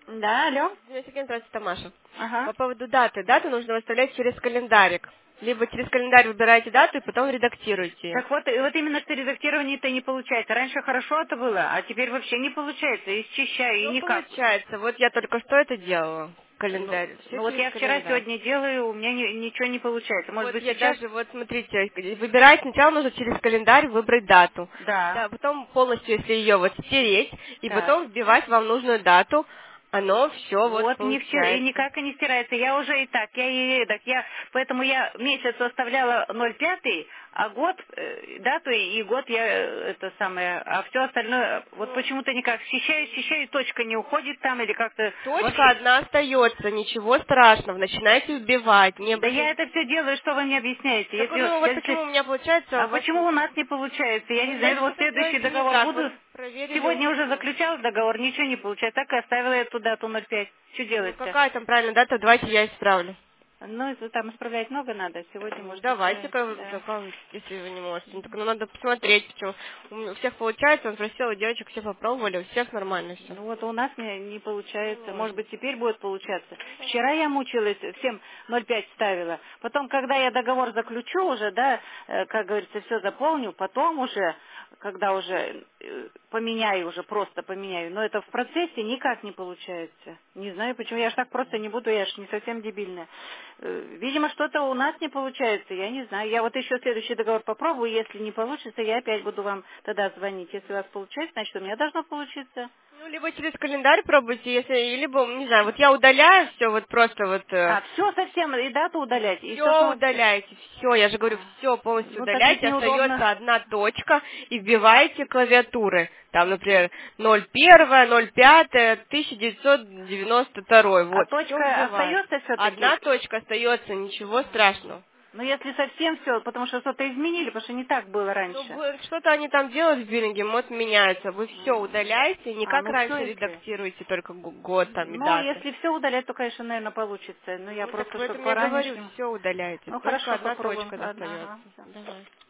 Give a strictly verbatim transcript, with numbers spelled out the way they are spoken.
Да, алло. Здравствуйте, Тамаша. Ага. По поводу даты. Дату нужно выставлять через календарик. Либо через календарь выбираете дату и потом редактируете ее. Так вот, и вот именно что редактирование-то не получается. Раньше хорошо это было, а теперь вообще не получается. И счищаю, и Все никак. получается. Вот я только что это делала. Ну, Календарь. Все ну вот через я вчера, календарь. сегодня делаю, у меня ни- ничего не получается. Может Вот быть я сейчас? даже, вот смотрите, выбирать сначала нужно через календарь выбрать дату. Да. Да, потом полностью, если ее вот стереть, и Так. потом вбивать вам нужную дату, оно все вот Вот не все, и получается. никак и не стирается. Я уже и так, я и так, я, поэтому я месяц оставляла ноль пятый, а год, э, дату и год я э, это самое, а все остальное, вот Ну, почему-то никак счищаю, счищаю, точка не уходит там или как-то точка вообще. одна остается, ничего страшного, начинайте вбивать, не Да я обращайте. это все делаю, что вы мне объясняете? Так, Если, ну вот почему если, у меня получается, а у вас почему у нас получается. не получается? Я Ну, не знаю, значит, вот что-то следующий делаете не договор так. Вот буду. проверили у Сегодня уже всех. заключал договор, ничего не получается. Так и оставила эту дату ноль пять. Что Ну, делать-то? какая там правильная дата, давайте я исправлю. Ну, это там исправлять много надо. Сегодня, Ну, может, давайте, исправить. как, Да. как- если вы не можете. Ну, так, ну, надо посмотреть, почему. У меня- у всех получается, он спросил, у девочек все попробовали, у всех нормально все. Ну вот у нас не, не получается. Вот. Может быть, теперь будет получаться. Вчера я мучилась, всем ноль пять ставила. Потом, когда я договор заключу уже, да, э, как говорится, все заполню, потом уже, когда уже э, поменяю уже, просто поменяю. Но это в процессе никак не получается. Не знаю почему. Я ж так просто не буду, я ж не совсем дебильная. Э, Видимо, что-то у нас не получается, я не знаю. Я вот еще следующий договор попробую, если не получится, я опять буду вам тогда звонить. Если у вас получается, значит, у меня должно получиться. Ну, либо через календарь пробуйте, если, либо, не знаю, вот я удаляю все, вот просто вот А, все совсем, и дату удалять, и все все снова... удаляете, все, я же говорю, А, все полностью ну так ведь удаляете, неудобно. остается одна точка, и вбиваете клавиатуры. Там, например, ноль первое, ноль пятое, тысяча девятьсот девяносто второй, А вот, все точка вбиваем. остается все-таки? Одна точка остается, ничего страшного. Ну, если совсем все, потому что что-то изменили, потому что не так было Ну, раньше. б- что-то они там делают в биллинге, вот меняется. Вы все М. удаляете, не А, как ну все, раньше если... редактируете только г- год там и Ну, даты. если все удалять, то, конечно, наверное, получится. Ну, я Ну, так просто, в что этом по я говорю, ранешнему. все удаляете. Ну, Только хорошо, одна попробуем. точка Ладно, остается. ага. Всё. Давай.